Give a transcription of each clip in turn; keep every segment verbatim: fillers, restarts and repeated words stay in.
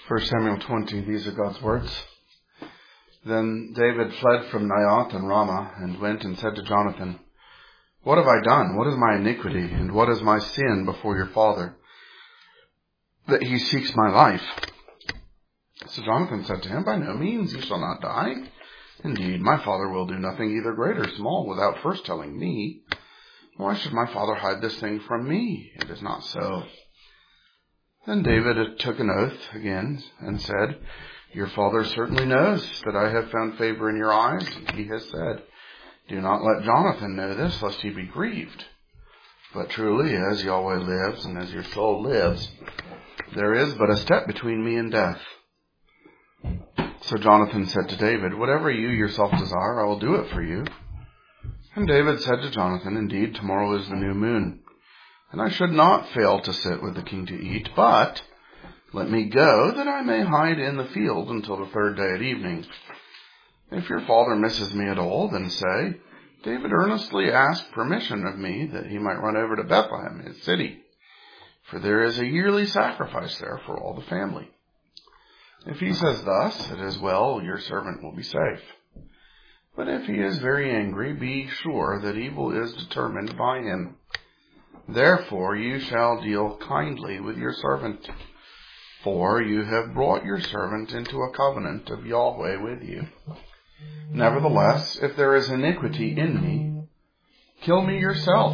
First Samuel twenty, these are God's words. Then David fled from Naioth and Ramah, and went and said to Jonathan, "What have I done? What is my iniquity, and what is my sin before your father, that he seeks my life?" So Jonathan said to him, "By no means, you shall not die. Indeed, my father will do nothing either great or small without first telling me. Why should my father hide this thing from me? It is not so." Then David took an oath again and said, "Your father certainly knows that I have found favor in your eyes. And he has said, 'Do not let Jonathan know this, lest he be grieved.' But truly, as Yahweh lives and as your soul lives, there is but a step between me and death." So Jonathan said to David, "Whatever you yourself desire, I will do it for you." And David said to Jonathan, "Indeed, tomorrow is the new moon, and I should not fail to sit with the king to eat, but let me go that I may hide in the field until the third day at evening. If your father misses me at all, then say, 'David earnestly asked permission of me that he might run over to Bethlehem, his city, for there is a yearly sacrifice there for all the family.' If he says thus, it is well, your servant will be safe. But if he is very angry, be sure that evil is determined by him. Therefore you shall deal kindly with your servant, for you have brought your servant into a covenant of Yahweh with you. Nevertheless, if there is iniquity in me, kill me yourself."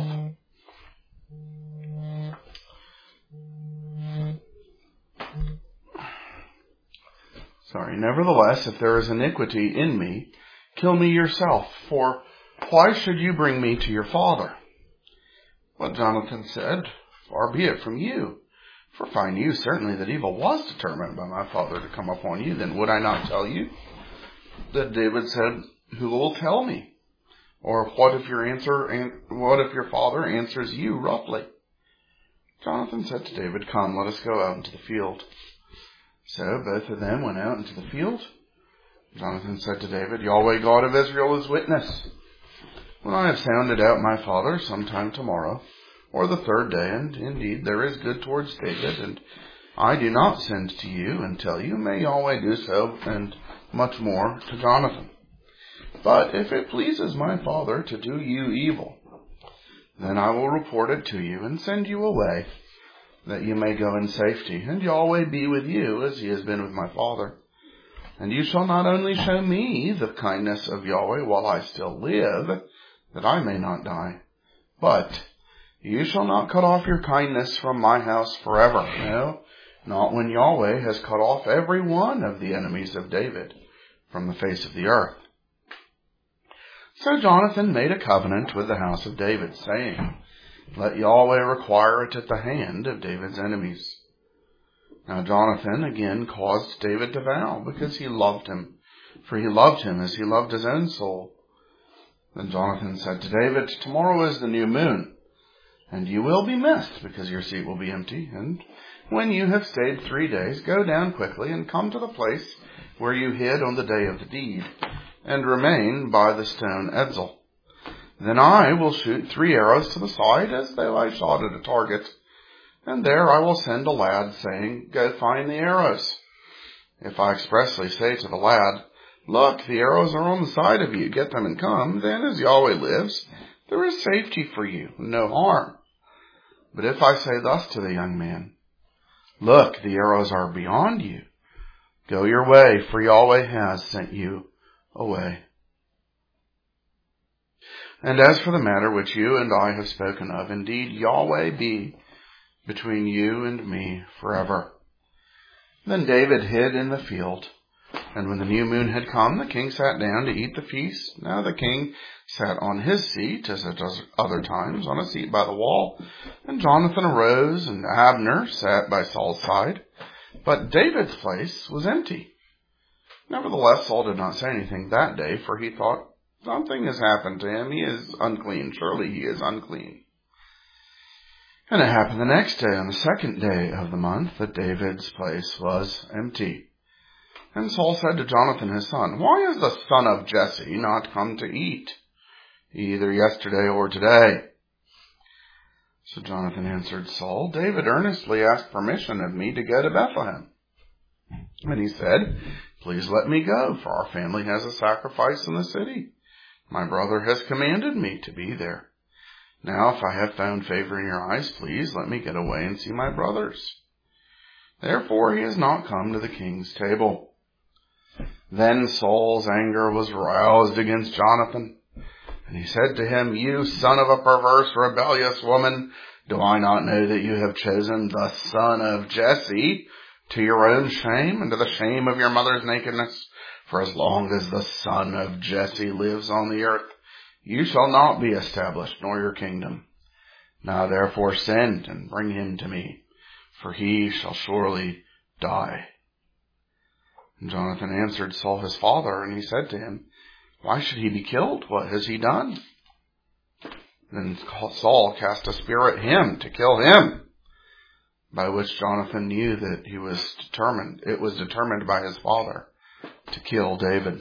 Sorry, "Nevertheless, if there is iniquity in me, kill me yourself, for why should you bring me to your father?" But Jonathan said, "Far be it from you. For if I knew certainly that evil was determined by my father to come upon you, then would I not tell you?" That David said, "Who will tell me? Or what if your answer, what if your father answers you roughly?" Jonathan said to David, "Come, let us go out into the field." So both of them went out into the field. Jonathan said to David, "Yahweh God of Israel is witness. When I have sounded out my father sometime tomorrow, or the third day, and indeed there is good towards David, and I do not send to you and tell you, may Yahweh do so, and much more to Jonathan. But if it pleases my father to do you evil, then I will report it to you and send you away, that you may go in safety, and Yahweh be with you as he has been with my father. And you shall not only show me the kindness of Yahweh while I still live, that I may not die, but you shall not cut off your kindness from my house forever. No, not when Yahweh has cut off every one of the enemies of David from the face of the earth." So Jonathan made a covenant with the house of David, saying, "Let Yahweh require it at the hand of David's enemies." Now Jonathan again caused David to vow, because he loved him, for he loved him as he loved his own soul. Then Jonathan said to David, "Tomorrow is the new moon, and you will be missed, because your seat will be empty. And when you have stayed three days, go down quickly and come to the place where you hid on the day of the deed, and remain by the stone Edsel. Then I will shoot three arrows to the side, as though I shot at a target. And there I will send a lad, saying, 'Go find the arrows.' If I expressly say to the lad, 'Look, the arrows are on the side of you, get them and come,' then as Yahweh lives, there is safety for you, no harm. But if I say thus to the young man, 'Look, the arrows are beyond you,' go your way, for Yahweh has sent you away. And as for the matter which you and I have spoken of, indeed Yahweh be between you and me forever." Then David hid in the field. And when the new moon had come, the king sat down to eat the feast. Now the king sat on his seat, as at other times, on a seat by the wall. And Jonathan arose, and Abner sat by Saul's side. But David's place was empty. Nevertheless, Saul did not say anything that day, for he thought, "Something has happened to him. He is unclean. Surely he is unclean." And it happened the next day, on the second day of the month, that David's place was empty. And Saul said to Jonathan his son, "Why is the son of Jesse not come to eat, either yesterday or today?" So Jonathan answered Saul, "David earnestly asked permission of me to go to Bethlehem." And he said, please let me go, for our family has a sacrifice in the city. My brother has commanded me to be there. Now, if I have found favor in your eyes, please let me get away and see my brothers. Therefore he has not come to the king's table. Then Saul's anger was roused against Jonathan, and he said to him, you son of a perverse, rebellious woman, do I not know that you have chosen the son of Jesse to your own shame and to the shame of your mother's nakedness? For as long as the son of Jesse lives on the earth, you shall not be established, nor your kingdom. Now therefore send and bring him to me, for he shall surely die. And Jonathan answered Saul his father, and he said to him, why should he be killed? What has he done? Then Saul cast a spear at him to kill him, by which Jonathan knew that he was determined, it was determined by his father to kill David.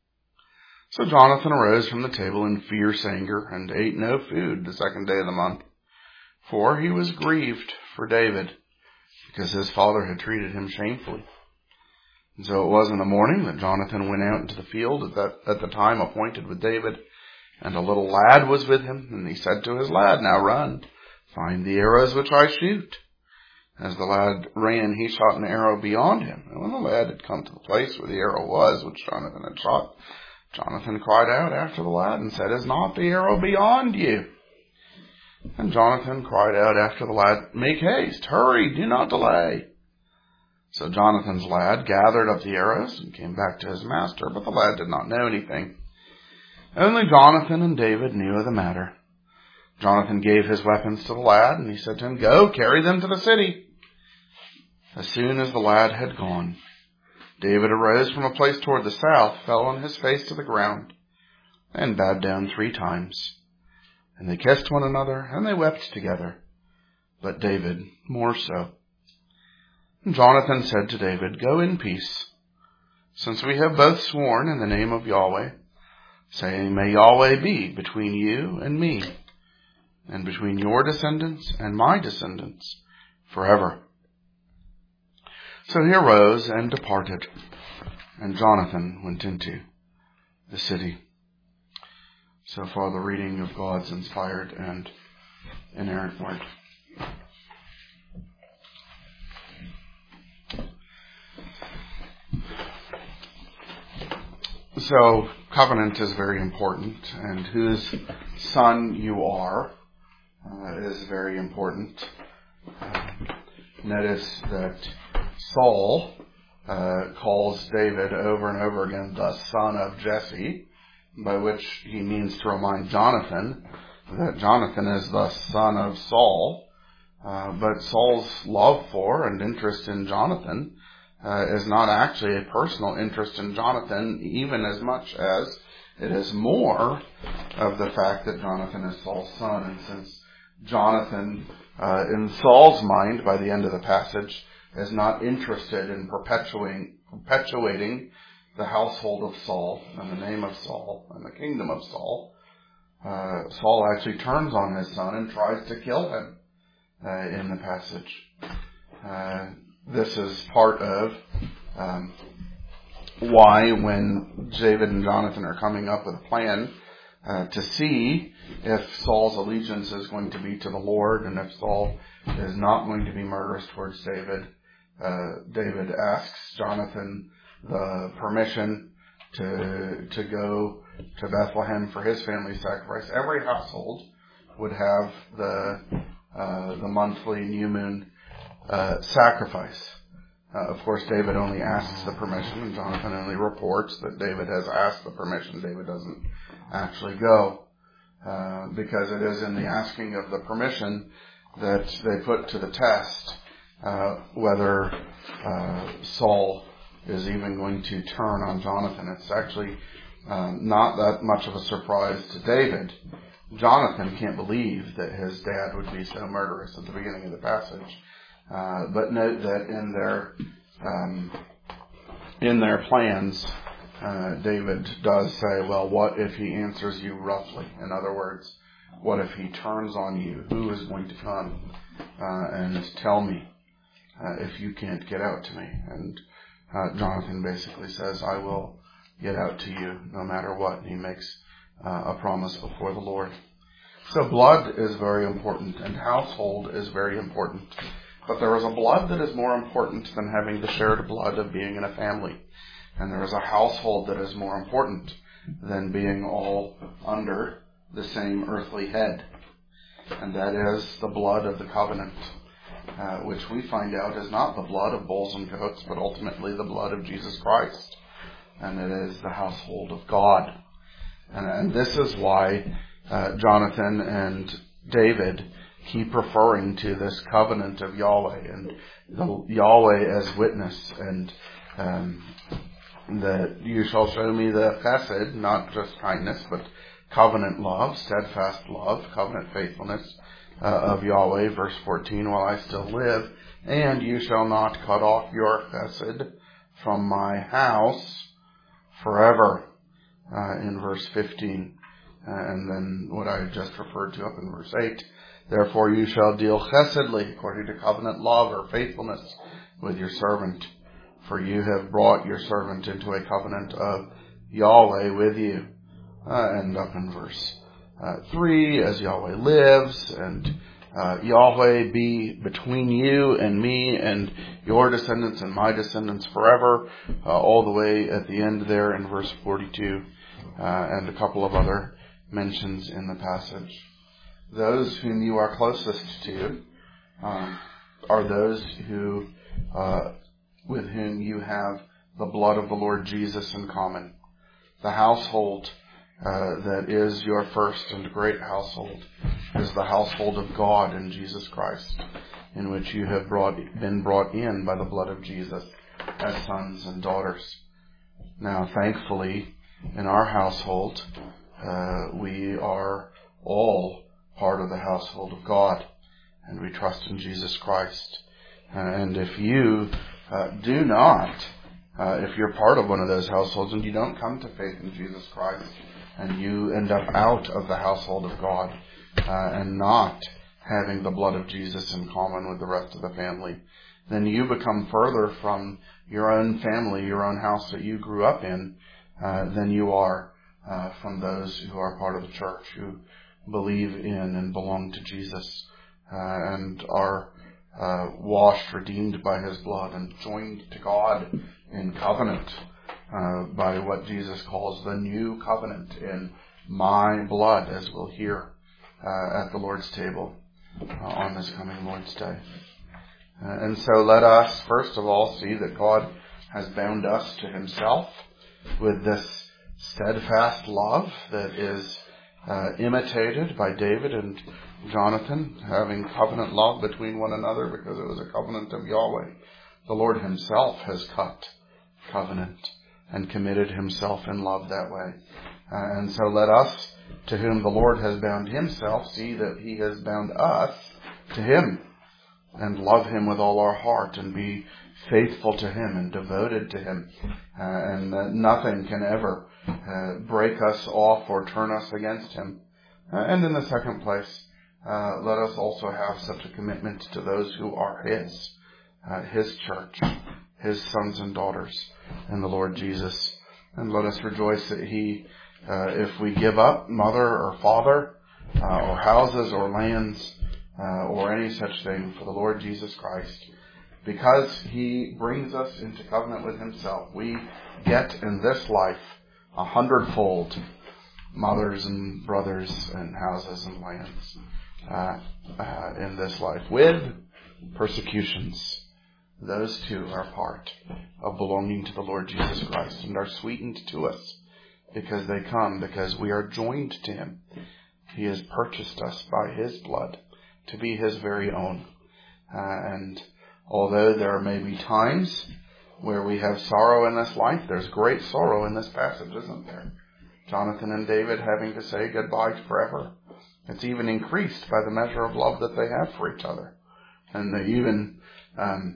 So Jonathan arose from the table in fierce anger and ate no food the second day of the month, for he was grieved for David, because his father had treated him shamefully. And so it was in the morning that Jonathan went out into the field at, that, at the time appointed with David, and a little lad was with him, and he said to his lad, now run, find the arrows which I shoot. As the lad ran, he shot an arrow beyond him. And when the lad had come to the place where the arrow was, which Jonathan had shot, Jonathan cried out after the lad and said, is not the arrow beyond you? And Jonathan cried out after the lad, make haste, hurry, do not delay. So Jonathan's lad gathered up the arrows and came back to his master, but the lad did not know anything. Only Jonathan and David knew of the matter. Jonathan gave his weapons to the lad, and he said to him, go, carry them to the city. As soon as the lad had gone, David arose from a place toward the south, fell on his face to the ground, and bowed down three times. And they kissed one another, and they wept together, but David more so. And Jonathan said to David, go in peace, since we have both sworn in the name of Yahweh, saying, may Yahweh be between you and me, and between your descendants and my descendants forever. So he arose and departed, and Jonathan went into the city. So far the reading of God's inspired and inerrant word. So covenant is very important, and whose son you are uh, is very important. Uh, notice that Saul uh, calls David over and over again the son of Jesse, by which he means to remind Jonathan that Jonathan is the son of Saul. Uh, but Saul's love for and interest in Jonathan uh, is not actually a personal interest in Jonathan, even as much as it is more of the fact that Jonathan is Saul's son. And since Jonathan, uh, in Saul's mind, by the end of the passage, is not interested in perpetuating, perpetuating the household of Saul and the name of Saul and the kingdom of Saul, uh, Saul actually turns on his son and tries to kill him uh, in the passage. Uh, this is part of um, why when David and Jonathan are coming up with a plan uh, to see if Saul's allegiance is going to be to the Lord and if Saul is not going to be murderous towards David, uh, David asks Jonathan the permission to to go to Bethlehem for his family sacrifice. Every household would have the uh, the monthly new moon uh, sacrifice. Uh, of course, David only asks the permission, and Jonathan only reports that David has asked the permission. David doesn't actually go, uh, because it is in the asking of the permission that they put to the test uh, whether uh, Saul is even going to turn on Jonathan. It's actually um, not that much of a surprise to David. Jonathan can't believe that his dad would be so murderous at the beginning of the passage. Uh, but note that in their um, in their plans, uh, David does say, well, what if he answers you roughly? In other words, what if he turns on you? Who is going to come uh, and tell me uh, if you can't get out to me? And uh, Jonathan basically says, I will get out to you no matter what. He makes uh, a promise before the Lord. So blood is very important, and household is very important. But there is a blood that is more important than having the shared blood of being in a family. And there is a household that is more important than being all under the same earthly head. And that is the blood of the covenant, uh, which we find out is not the blood of bulls and goats, but ultimately the blood of Jesus Christ. And it is the household of God. And, and this is why uh, Jonathan and David keep referring to this covenant of Yahweh and the Yahweh as witness, and um, that you shall show me the chesed, not just kindness, but covenant love, steadfast love, covenant faithfulness uh, of Yahweh, verse fourteen, while I still live, and you shall not cut off your chesed from my house forever, uh, in verse fifteen. Uh, and then what I just referred to up in verse eight, therefore you shall deal chesedly, according to covenant love or faithfulness, with your servant. For you have brought your servant into a covenant of Yahweh with you. Uh, and up in verse uh, three, as Yahweh lives, and uh, Yahweh be between you and me and your descendants and my descendants forever, uh, all the way at the end there in verse forty-two, uh, and a couple of other mentions in the passage. Those whom you are closest to um, are those who, uh, with whom you have the blood of the Lord Jesus in common. The household uh, that is your first and great household is the household of God in Jesus Christ, in which you have brought, been brought in by the blood of Jesus as sons and daughters. Now, thankfully, in our household, uh, we are all part of the household of God, and we trust in Jesus Christ. And if you uh, do not, uh, if you're part of one of those households and you don't come to faith in Jesus Christ, and you end up out of the household of God, uh, and not having the blood of Jesus in common with the rest of the family, then you become further from your own family, your own house that you grew up in, uh, than you are uh, from those who are part of the church, who believe in and belong to Jesus, uh, and are uh, washed, redeemed by His blood, and joined to God in covenant uh, by what Jesus calls the new covenant in my blood, as we'll hear uh, at the Lord's table uh, on this coming Lord's Day. Uh, and so let us, first of all, see that God has bound us to Himself with this steadfast love that is uh, imitated by David and Jonathan, having covenant love between one another because it was a covenant of Yahweh. The Lord Himself has cut covenant and committed Himself in love that way. Uh, and so let us, to whom the Lord has bound Himself, see that He has bound us to Him, and love Him with all our heart, and be faithful to Him and devoted to Him. Uh, and uh, nothing can ever uh, break us off or turn us against Him. Uh, and in the second place, uh, let us also have such a commitment to those who are His, uh, His church, His sons and daughters in the Lord Jesus. And let us rejoice that He, uh, if we give up mother or father, uh, or houses or lands, uh, or any such thing for the Lord Jesus Christ, because He brings us into covenant with Himself, we get in this life a hundredfold mothers and brothers and houses and lands uh, uh, in this life, with persecutions. Those two are part of belonging to the Lord Jesus Christ and are sweetened to us because they come because we are joined to Him. He has purchased us by His blood to be His very own. Uh, and although there may be times where we have sorrow in this life, there's great sorrow in this passage, isn't there? Jonathan and David having to say goodbye forever. It's even increased by the measure of love that they have for each other. And they even, um,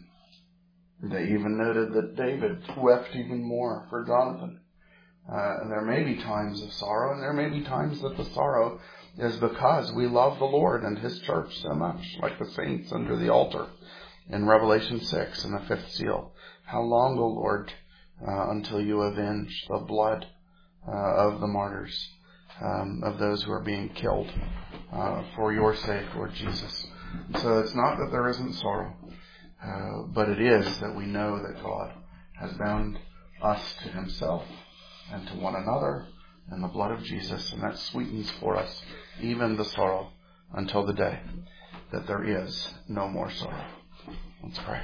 they even noted that David wept even more for Jonathan. Uh, and there may be times of sorrow, and there may be times that the sorrow is because we love the Lord and His church so much, like the saints under the altar in Revelation six in the fifth seal. How long, O Lord, uh, until you avenge the blood uh, of the martyrs, um, of those who are being killed uh, for your sake, Lord Jesus. So it's not that there isn't sorrow, uh, but it is that we know that God has bound us to himself and to one another in the blood of Jesus, and that sweetens for us even the sorrow until the day that there is no more sorrow. Let's pray.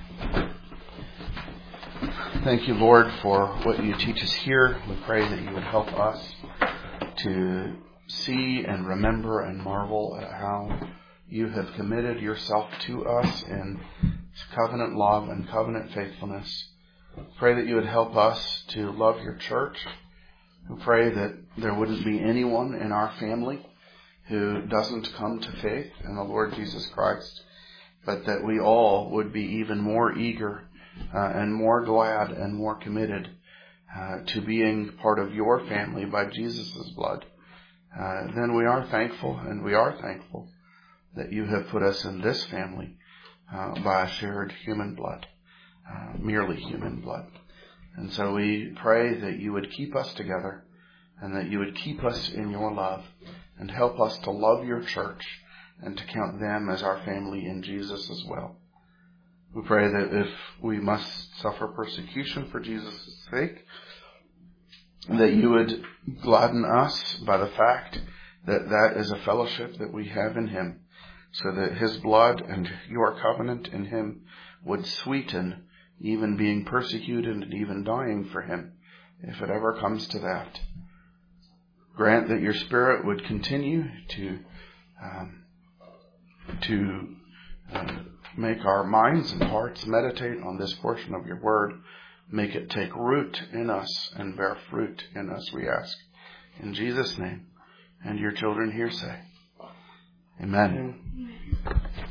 Thank you, Lord, for what you teach us here. We pray that you would help us to see and remember and marvel at how you have committed yourself to us in covenant love and covenant faithfulness. Pray that you would help us to love your church. We pray that there wouldn't be anyone in our family who doesn't come to faith in the Lord Jesus Christ, but that we all would be even more eager uh, and more glad and more committed uh, to being part of your family by Jesus' blood. Uh, then we are thankful, and we are thankful that you have put us in this family uh, by a shared human blood, uh, merely human blood. And so we pray that you would keep us together and that you would keep us in your love and help us to love your church and to count them as our family in Jesus as well. We pray that if we must suffer persecution for Jesus' sake, that you would gladden us by the fact that that is a fellowship that we have in him, so that his blood and your covenant in him would sweeten even being persecuted and even dying for him, if it ever comes to that. Grant that your Spirit would continue to um, to uh, make our minds and hearts meditate on this portion of your word. Make it take root in us and bear fruit in us, we ask. In Jesus' name. And your children here say, Amen. Amen.